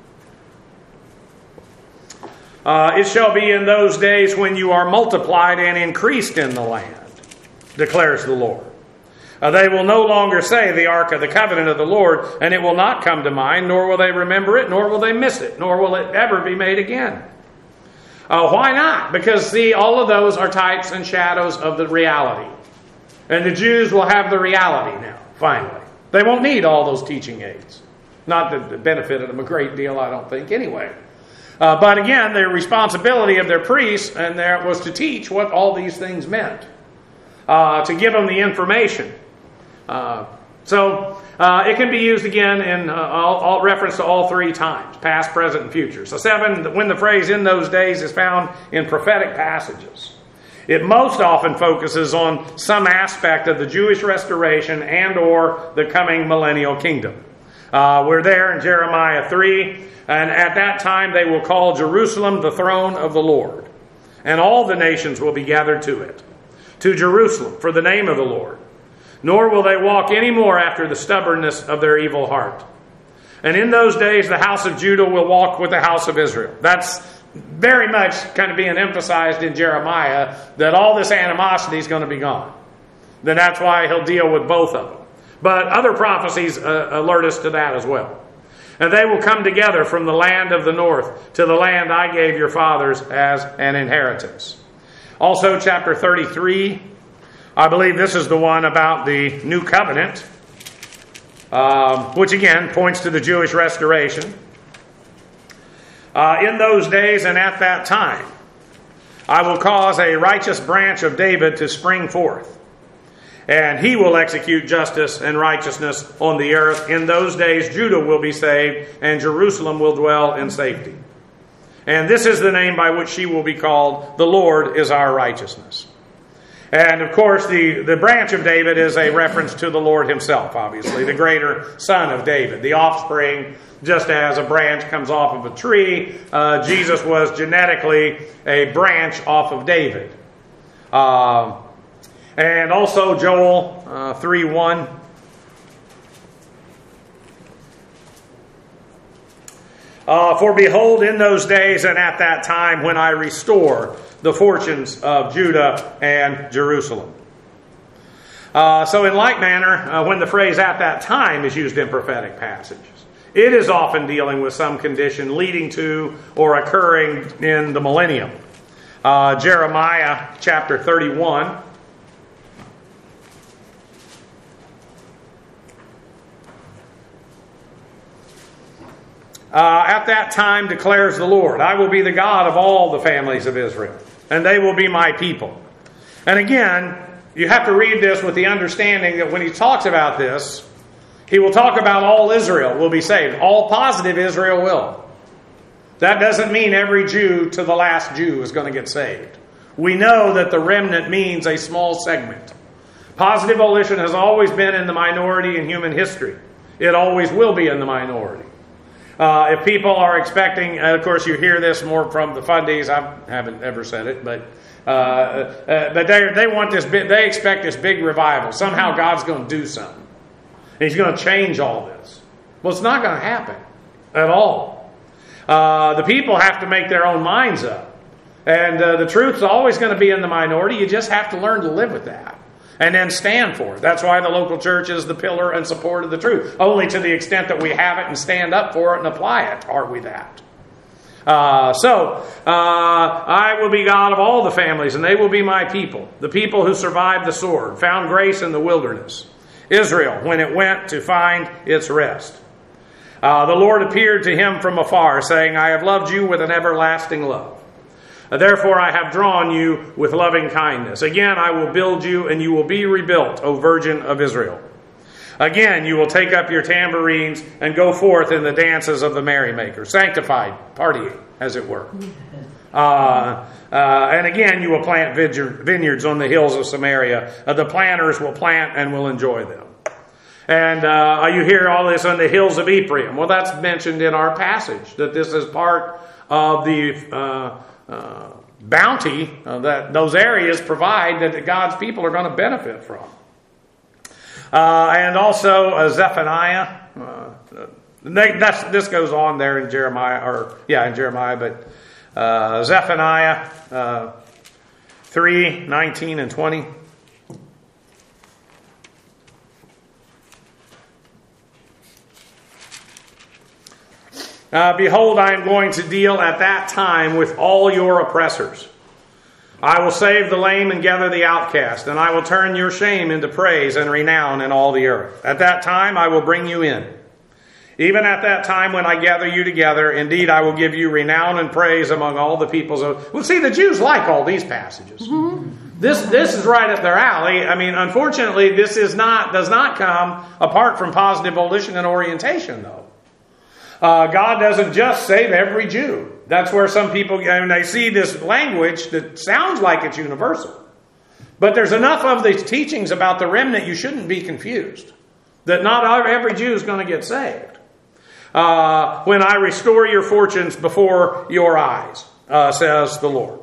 Uh, it shall be in those days when you are multiplied and increased in the land, declares the Lord. Uh, they will no longer say the ark of the covenant of the Lord, and it will not come to mind, nor will they remember it, nor will they miss it, nor will it ever be made again. Uh, why not? Because, see, all of those are types and shadows of the reality. And the Jews will have the reality now, finally. They won't need all those teaching aids. Not that it benefited them a great deal, I don't think, anyway. Uh, but again, the responsibility of their priests and their, was to teach what all these things meant. Uh, to give them the information. Uh, so uh, it can be used again in uh, all, all reference to all three times, past, present, and future. So seven, when the phrase "in those days" is found in prophetic passages, it most often focuses on some aspect of the Jewish restoration and or the coming millennial kingdom. Uh, we're there in Jeremiah three, and at that time they will call Jerusalem the throne of the Lord, and all the nations will be gathered to it, to Jerusalem for the name of the Lord. Nor will they walk any more after the stubbornness of their evil heart. And in those days the house of Judah will walk with the house of Israel. That's very much kind of being emphasized in Jeremiah, that all this animosity is going to be gone. Then that's why he'll deal with both of them. But other prophecies uh, alert us to that as well. And they will come together from the land of the north to the land I gave your fathers as an inheritance. Also, chapter thirty-three, I believe this is the one about the new covenant, um, which again points to the Jewish restoration. Uh, in those days and at that time, I will cause a righteous branch of David to spring forth, and he will execute justice and righteousness on the earth. In those days, Judah will be saved, and Jerusalem will dwell in safety. And this is the name by which she will be called, the Lord is our righteousness. And of course, the, the branch of David is a reference to the Lord himself, obviously, the greater son of David, the offspring. Just as a branch comes off of a tree, uh, Jesus was genetically a branch off of David. Uh, and also Joel uh, three one. Uh, For behold, in those days and at that time when I restore the fortunes of Judah and Jerusalem. Uh, so in like manner, uh, when the phrase "at that time" is used in prophetic passages, it is often dealing with some condition leading to or occurring in the millennium. Uh, Jeremiah chapter thirty-one. Uh, at that time, declares the Lord, I will be the God of all the families of Israel, and they will be my people. And again, you have to read this with the understanding that when he talks about this, he will talk about all Israel will be saved. All positive Israel will. That doesn't mean every Jew to the last Jew is going to get saved. We know that the remnant means a small segment. Positive volition has always been in the minority in human history. It always will be in the minority. Uh, if people are expecting, and of course you hear this more from the fundies, I haven't ever said it, but uh, uh, but they they want this big, they expect this big revival. Somehow God's going to do something. He's going to change all this. Well, it's not going to happen at all. Uh, the people have to make their own minds up. And uh, the truth's always going to be in the minority. You just have to learn to live with that. And then stand for it. That's why the local church is the pillar and support of the truth. Only to the extent that we have it and stand up for it and apply it are we that. Uh, so, uh, I will be God of all the families, and they will be my people. The people who survived the sword, found grace in the wilderness. Israel, when it went to find its rest. Uh, the Lord appeared to him from afar, saying, I have loved you with an everlasting love. Therefore I have drawn you with loving kindness. Again I will build you, and you will be rebuilt, O Virgin of Israel. Again you will take up your tambourines and go forth in the dances of the merrymakers. Sanctified, partying, as it were. Uh, uh, and again you will plant vineyards on the hills of Samaria. Uh, the planters will plant and will enjoy them. And uh, you hear all this on the hills of Ephraim. Well, that's mentioned in our passage, that this is part of the uh, uh, bounty uh, that those areas provide that God's people are going to benefit from. Uh, and also uh, Zephaniah. Uh, they, that's, this goes on there in Jeremiah, or yeah, in Jeremiah, but uh, Zephaniah uh, three, nineteen and twenty. Uh, Behold, I am going to deal at that time with all your oppressors. I will save the lame and gather the outcast, and I will turn your shame into praise and renown in all the earth. At that time I will bring you in. Even at that time when I gather you together, indeed I will give you renown and praise among all the peoples of... Well, see, the Jews like all these passages. Mm-hmm. This this is right up their alley. I mean, unfortunately, this is not does not come apart from positive volition and orientation, though. Uh, God doesn't just save every Jew. That's where some people, I mean, they see this language that sounds like it's universal. But there's enough of these teachings about the remnant, you shouldn't be confused. That not every Jew is going to get saved. Uh, when I restore your fortunes before your eyes, uh, says the Lord.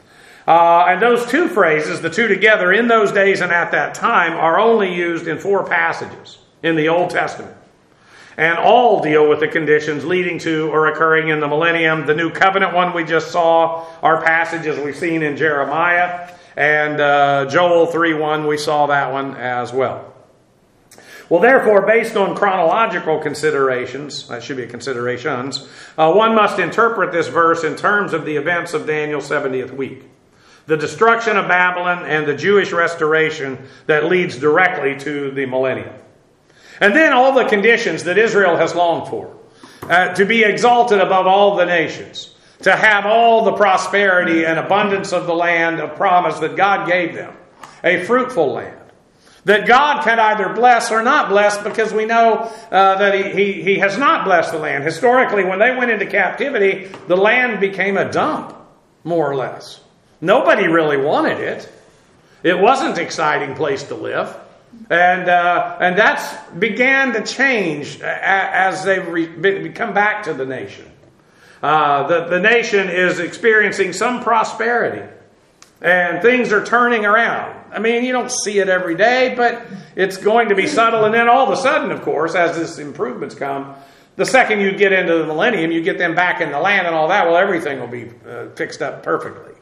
Uh, and those two phrases, the two together, in those days and at that time, are only used in four passages in the Old Testament. And all deal with the conditions leading to or occurring in the millennium. The new covenant one we just saw, our passages we've seen in Jeremiah, and uh, Joel three one, we saw that one as well. Well, therefore, based on chronological considerations, that should be considerations, uh, one must interpret this verse in terms of the events of Daniel's seventieth week. The destruction of Babylon and the Jewish restoration that leads directly to the millennium. And then all the conditions that Israel has longed for. Uh, to be exalted above all the nations. To have all the prosperity and abundance of the land of promise that God gave them. A fruitful land. That God can either bless or not bless, because we know uh, that he, he, he has not blessed the land. Historically, when they went into captivity, the land became a dump, more or less. Nobody really wanted it. It wasn't an exciting place to live. And uh, and that's began to change as they re- come back to the nation. Uh, the, the nation is experiencing some prosperity. And things are turning around. I mean, you don't see it every day, but it's going to be subtle. And then all of a sudden, of course, as these improvements come, the second you get into the millennium, you get them back in the land and all that, well, everything will be uh, fixed up perfectly.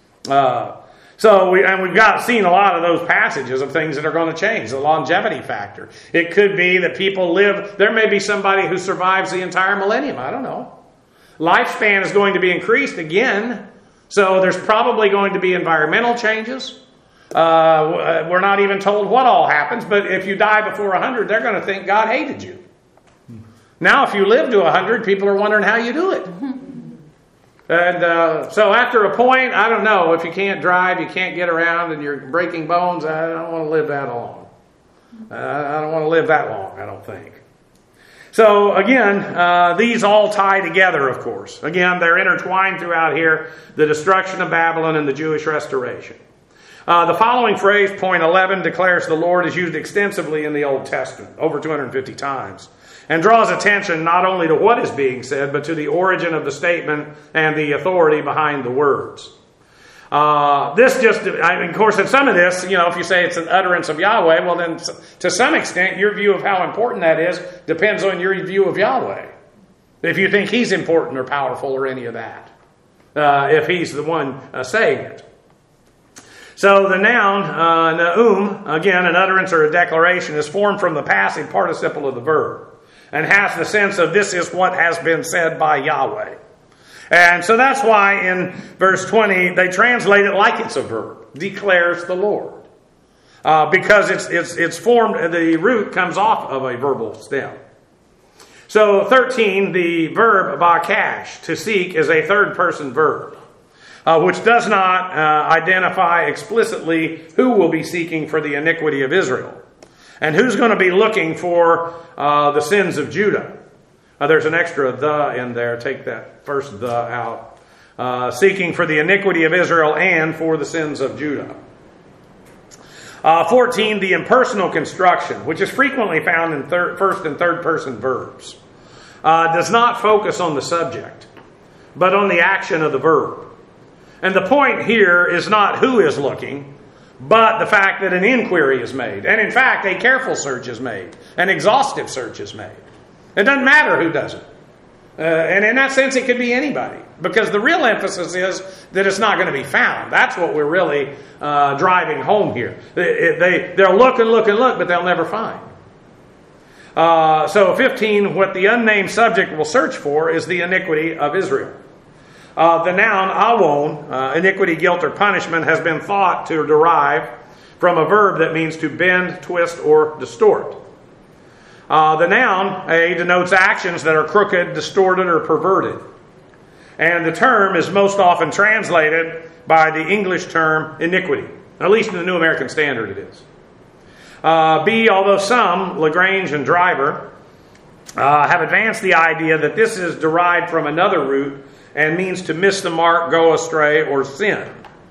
Uh So, we, and we've got seen a lot of those passages of things that are going to change, the longevity factor. It could be that people live, there may be somebody who survives the entire millennium, I don't know. Lifespan is going to be increased again, so there's probably going to be environmental changes. Uh, we're not even told what all happens, but if you die before one hundred, they're going to think God hated you. Now, if you live to one hundred, people are wondering how you do it. And uh, so after a point, I don't know, if you can't drive, you can't get around, and you're breaking bones, I don't want to live that long. Uh, I don't want to live that long, I don't think. So again, uh, these all tie together, of course. Again, they're intertwined throughout here, the destruction of Babylon and the Jewish restoration. Uh, the following phrase, point eleven, declares the Lord is used extensively in the Old Testament, over two hundred fifty times, and draws attention not only to what is being said, but to the origin of the statement and the authority behind the words. Uh, this just, I mean, of course, in some of this, you know, if you say it's an utterance of Yahweh, well then, to some extent, your view of how important that is depends on your view of Yahweh. If you think He's important or powerful or any of that, uh, if He's the one uh, saying it. So the noun, uh, na'um, again, an utterance or a declaration, is formed from the passive participle of the verb and has the sense of this is what has been said by Yahweh. And so that's why in verse twenty, they translate it like it's a verb, declares the Lord. Uh, because it's, it's, it's formed, the root comes off of a verbal stem. So thirteen, the verb bakash, to seek, is a third person verb, uh, which does not uh, identify explicitly who will be seeking for the iniquity of Israel and who's going to be looking for uh, the sins of Judah. Uh, there's an extra the in there. Take that first the out. Uh, seeking for the iniquity of Israel and for the sins of Judah. Uh, fourteen, the impersonal construction, which is frequently found in third, first and third person verbs, uh, does not focus on the subject, but on the action of the verb. And the point here is not who is looking, but the fact that an inquiry is made. And in fact, a careful search is made. An exhaustive search is made. It doesn't matter who does it. Uh, and in that sense, it could be anybody. Because the real emphasis is that it's not going to be found. That's what we're really uh, driving home here. They, they, they'll look and look and look, but they'll never find. Uh, so fifteen, what the unnamed subject will search for is the iniquity of Israel. Uh, the noun awon, uh, iniquity, guilt, or punishment, has been thought to derive from a verb that means to bend, twist, or distort. Uh, the noun, a, denotes actions that are crooked, distorted, or perverted. And the term is most often translated by the English term iniquity. At least in the New American Standard it is. Uh, B, although some, Lagrange and Driver, uh, have advanced the idea that this is derived from another root and means to miss the mark, go astray, or sin.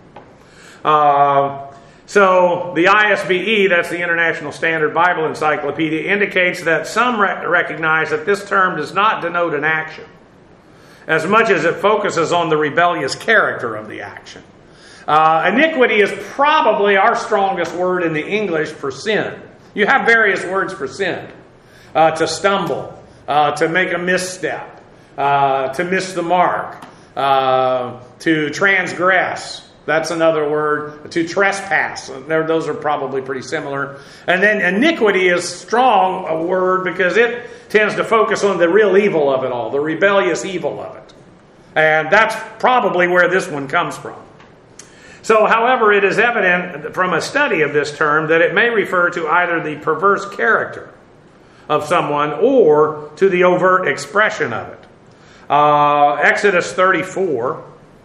Uh, so the I S B E, that's the International Standard Bible Encyclopedia, indicates that some re- recognize that this term does not denote an action, as much as it focuses on the rebellious character of the action. Uh, iniquity is probably our strongest word in the English for sin. You have various words for sin. Uh, to stumble, uh, to make a misstep, uh, to miss the mark, uh, to transgress. That's another word. To trespass. Those are probably pretty similar. And then iniquity is strong a word because it tends to focus on the real evil of it all, the rebellious evil of it. And that's probably where this one comes from. So, however, it is evident from a study of this term that it may refer to either the perverse character of someone or to the overt expression of it. Uh, Exodus thirty-four.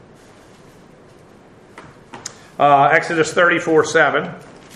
Uh, Exodus thirty-four seven.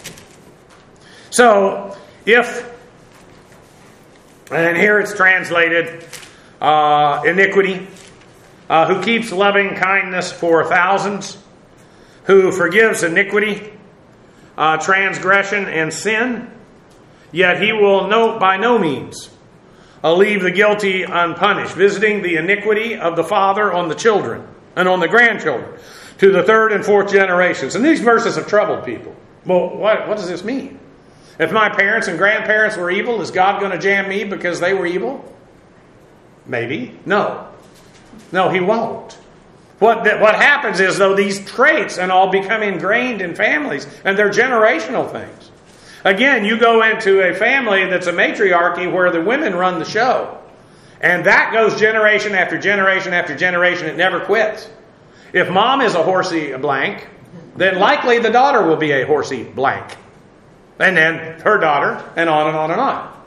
So, if, and here it's translated, uh, iniquity, uh, who keeps loving kindness for thousands, who forgives iniquity, uh, transgression, and sin, yet he will no, by no means uh, leave the guilty unpunished, visiting the iniquity of the father on the children and on the grandchildren, to the third and fourth generations. And these verses have troubled people. Well, what, what does this mean? If my parents and grandparents were evil, is God going to jam me because they were evil? Maybe. No. No, He won't. What, what happens is, though, these traits and all become ingrained in families, and they're generational things. Again, you go into a family that's a matriarchy where the women run the show. And that goes generation after generation after generation. It never quits. If mom is a horsey blank, then likely the daughter will be a horsey blank. And then her daughter, and on and on and on.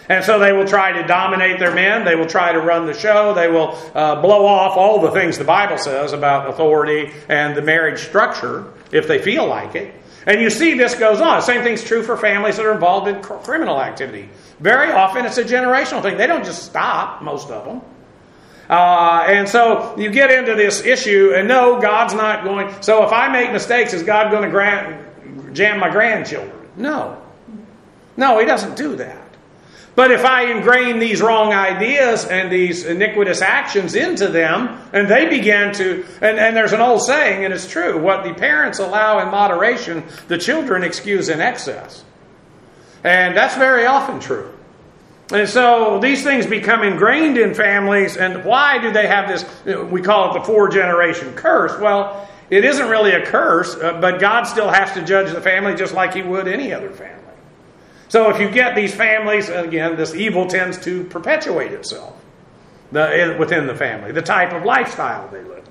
And so they will try to dominate their men. They will try to run the show. They will uh, blow off all the things the Bible says about authority and the marriage structure if they feel like it. And you see this goes on. Same thing's true for families that are involved in cr- criminal activity. Very often it's a generational thing. They don't just stop, most of them. Uh, and so you get into this issue, and no, God's not going... So if I make mistakes, is God going to grant, jam my grandchildren? No. No, He doesn't do that. But if I ingrain these wrong ideas and these iniquitous actions into them, and they begin to, and, and there's an old saying, and it's true, what the parents allow in moderation, the children excuse in excess. And that's very often true. And so these things become ingrained in families, and why do they have this, we call it the four-generation curse? Well, it isn't really a curse, uh, but God still has to judge the family just like He would any other family. So if you get these families, again, this evil tends to perpetuate itself the, within the family, the type of lifestyle they live.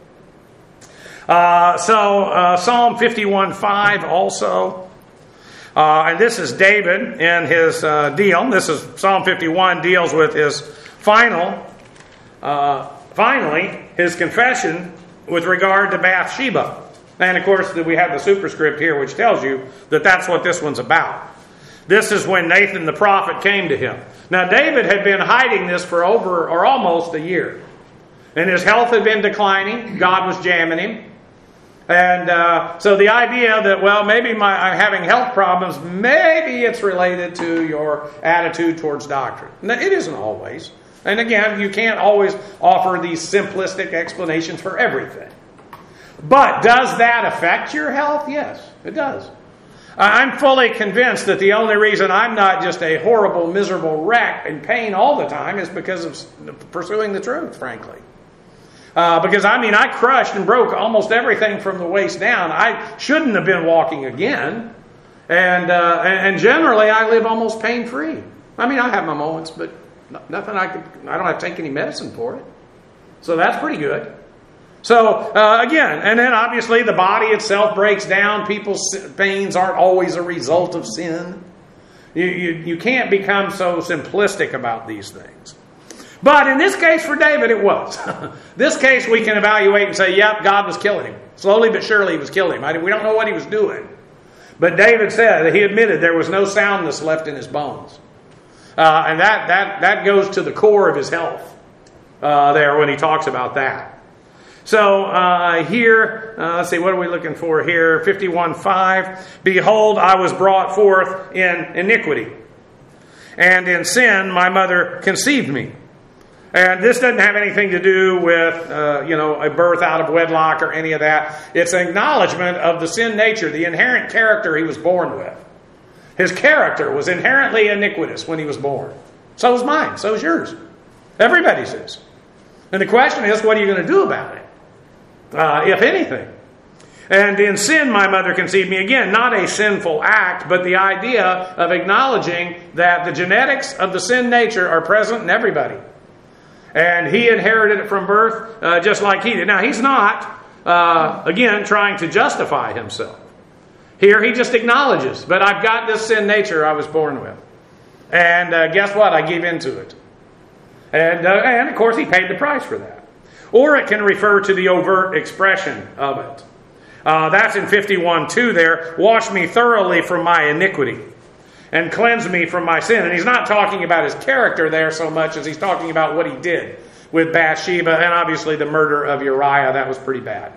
Uh, so uh, Psalm fifty-one five also, uh, and this is David in his uh, deal. This is Psalm fifty-one deals with his final, uh, finally, his confession with regard to Bathsheba. And of course, we have the superscript here which tells you that that's what this one's about. This is when Nathan the prophet came to him. Now, David had been hiding this for over or almost a year. And his health had been declining. God was jamming him. And uh, so the idea that, well, maybe my, I'm having health problems, maybe it's related to your attitude towards doctrine. No, it isn't always. And again, you can't always offer these simplistic explanations for everything. But does that affect your health? Yes, it does. I'm fully convinced that the only reason I'm not just a horrible, miserable wreck in pain all the time is because of pursuing the truth, frankly. Uh, because, I mean, I crushed and broke almost everything from the waist down. I shouldn't have been walking again. And uh, and generally, I live almost pain-free. I mean, I have my moments, but nothing I could, I don't have to take any medicine for it. So that's pretty good. So, uh, again, and then obviously the body itself breaks down. People's pains aren't always a result of sin. You, you, you can't become so simplistic about these things. But in this case for David, it was. This case we can evaluate and say, yep, God was killing him. Slowly but surely He was killing him. I, we don't know what He was doing. But David said that he admitted there was no soundness left in his bones. Uh, and that, that, that goes to the core of his health uh, there when he talks about that. So uh, here, uh, let's see, what are we looking for here? fifty-one five. Behold, I was brought forth in iniquity, and in sin my mother conceived me. And this doesn't have anything to do with, uh, you know, a birth out of wedlock or any of that. It's an acknowledgement of the sin nature, the inherent character he was born with. His character was inherently iniquitous when he was born. So is mine. So is yours. Everybody's is. And the question is, what are you going to do about it? Uh, if anything. And in sin my mother conceived me. Again, not a sinful act, but the idea of acknowledging that the genetics of the sin nature are present in everybody. And he inherited it from birth uh, just like he did. Now, he's not, uh, again, trying to justify himself. Here he just acknowledges, but I've got this sin nature I was born with. And uh, guess what? I gave into it. And, uh, and, of course, he paid the price for that. Or it can refer to the overt expression of it. Uh, that's in fifty-one two there. Wash me thoroughly from my iniquity and cleanse me from my sin. And he's not talking about his character there so much as he's talking about what he did with Bathsheba and obviously the murder of Uriah. That was pretty bad.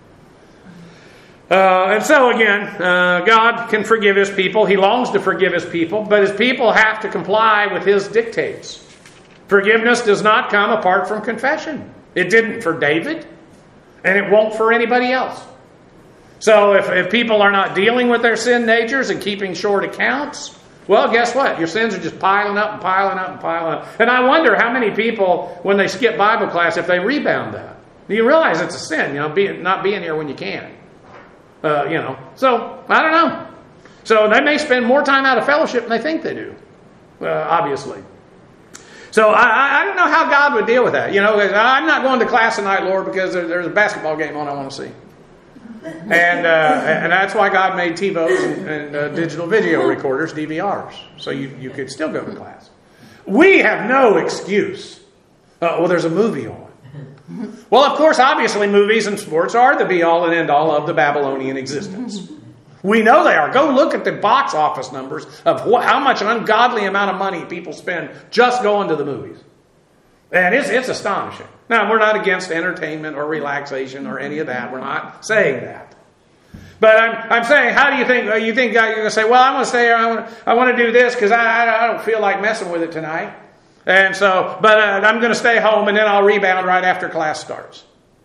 Uh, and so again, uh, God can forgive His people. He longs to forgive His people, but His people have to comply with His dictates. Forgiveness does not come apart from confession. It didn't for David, and it won't for anybody else. So if, if people are not dealing with their sin natures and keeping short accounts, well, guess what? Your sins are just piling up and piling up and piling up. And I wonder how many people, when they skip Bible class, if they rebound that. You realize it's a sin, you know, being, not being here when you can. Uh, you know, so I don't know. So they may spend more time out of fellowship than they think they do, uh, obviously. So I, I don't know how God would deal with that. You know, I'm not going to class tonight, Lord, because there's a basketball game on I want to see. And uh, and that's why God made TiVos and, and uh, digital video recorders, D V Rs, so you, you could still go to class. we have no excuse. Uh, well, there's a movie on. Well, of course, obviously, movies and sports are the be-all and end-all of the Babylonian existence. We know they are. Go look at the box office numbers of wh- how much an ungodly amount of money people spend just going to the movies. And it's, it's astonishing. Now, we're not against entertainment or relaxation or any of that. We're not saying that. But I'm, I'm saying, how do you think, you think you're going to say, well, I want to stay here, I want to, I want to do this because I, I, I don't feel like messing with it tonight. And so, but uh, I'm going to stay home and then I'll rebound right after class starts.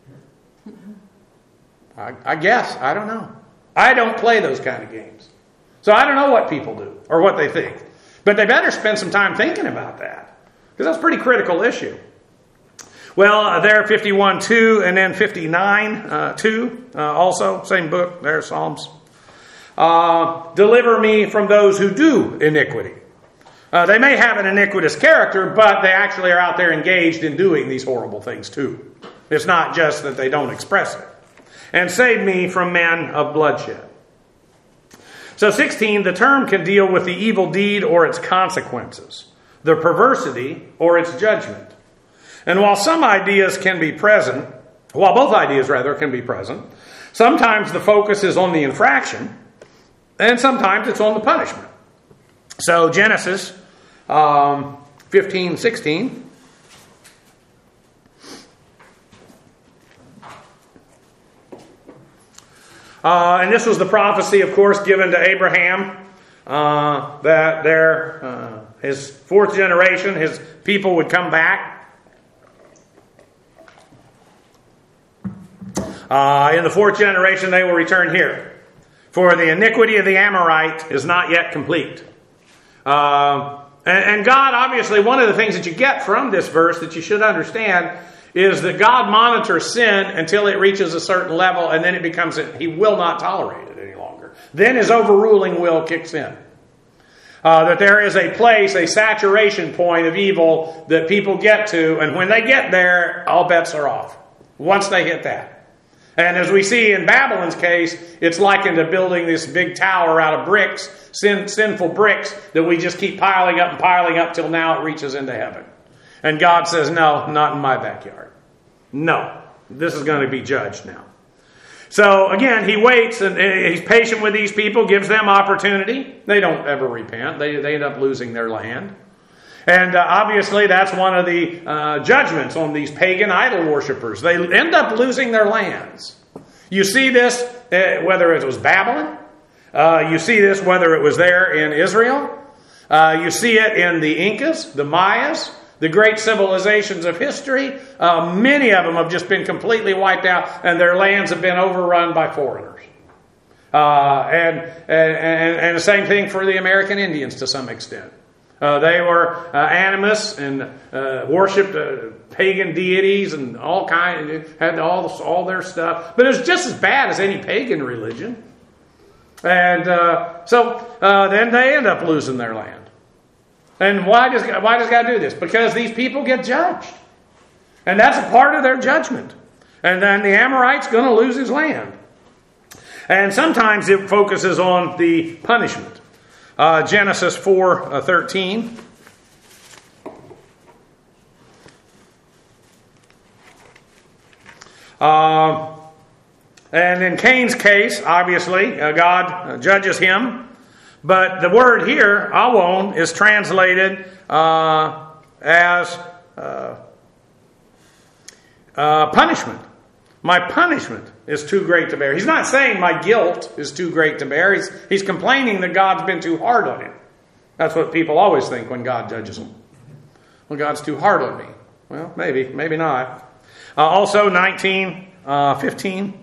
I, I guess. I don't know. I don't play those kind of games. So I don't know what people do or what they think. But they better spend some time thinking about that. Because that's a pretty critical issue. Well, uh, there, fifty-one two and then fifty-nine two, uh, also, same book, there, Psalms. Uh, Deliver me from those who do iniquity. Uh, they may have an iniquitous character, but they actually are out there engaged in doing these horrible things too. It's not just that they don't express it. And save me from men of bloodshed. So sixteen, the term can deal with the evil deed or its consequences, the perversity or its judgment. And while some ideas can be present, while both ideas rather can be present, sometimes the focus is on the infraction and sometimes it's on the punishment. So Genesis um, fifteen sixteen. Uh, and this was the prophecy, of course, given to Abraham, uh, that their, uh, his fourth generation, his people would come back. Uh, in the fourth generation, they will return here. For the iniquity of the Amorite is not yet complete. Uh, and, and God, obviously, one of the things that you get from this verse that you should understand is that God monitors sin until it reaches a certain level, and then it becomes, he will not tolerate it any longer. Then his overruling will kicks in. Uh, that there is a place, a saturation point of evil that people get to, and when they get there, all bets are off. Once they hit that. And as we see in Babylon's case, it's likened to building this big tower out of bricks, sin, sinful bricks, that we just keep piling up and piling up till now it reaches into heaven. And God says, no, not in my backyard. No, this is going to be judged now. So again, he waits and he's patient with these people, gives them opportunity. They don't ever repent. They, they end up losing their land. And uh, obviously that's one of the uh, judgments on these pagan idol worshippers. They end up losing their lands. You see this uh, whether it was Babylon. Uh, you see this whether it was there in Israel. Uh, you see it in the Incas, the Mayas, the great civilizations of history. Uh, many of them have just been completely wiped out and their lands have been overrun by foreigners. Uh, and, and, and the same thing for the American Indians to some extent. Uh, they were uh, animists and uh, worshipped uh, pagan deities and all kinds, had all, all their stuff. But it was just as bad as any pagan religion. And uh, so uh, then they end up losing their land. And why does, why does God do this? Because these people get judged. And that's a part of their judgment. And then the Amorite's going to lose his land. And sometimes it focuses on the punishment. Uh, Genesis four thirteen. Uh, and in Cain's case, obviously, uh, God judges him. But the word here, awon, is translated uh, as uh, uh, punishment. My punishment is too great to bear. He's not saying my guilt is too great to bear. He's, he's complaining that God's been too hard on him. That's what people always think when God judges them. Well, God's too hard on me. Well, maybe, maybe not. Uh, also, nineteen fifteen.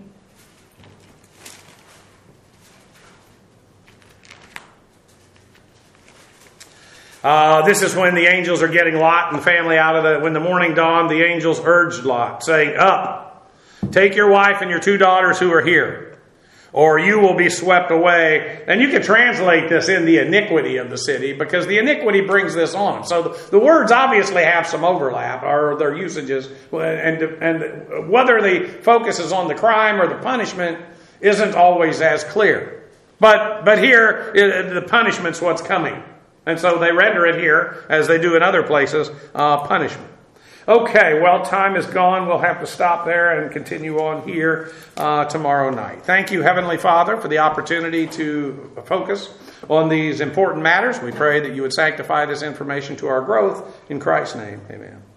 Uh, this is when the angels are getting Lot and the family out of the... When the morning dawned, the angels urged Lot, saying, "Up, take your wife and your two daughters who are here, or you will be swept away." And you can translate this in the iniquity of the city, because the iniquity brings this on. So the, the words obviously have some overlap, or their usages, and, and whether the focus is on the crime or the punishment isn't always as clear. But, but here, it, the punishment's what's coming. And so they render it here, as they do in other places, uh, punishment. Okay, well, time is gone. We'll have to stop there and continue on here uh, tomorrow night. Thank you, Heavenly Father, for the opportunity to focus on these important matters. We pray that you would sanctify this information to our growth. In Christ's name, amen.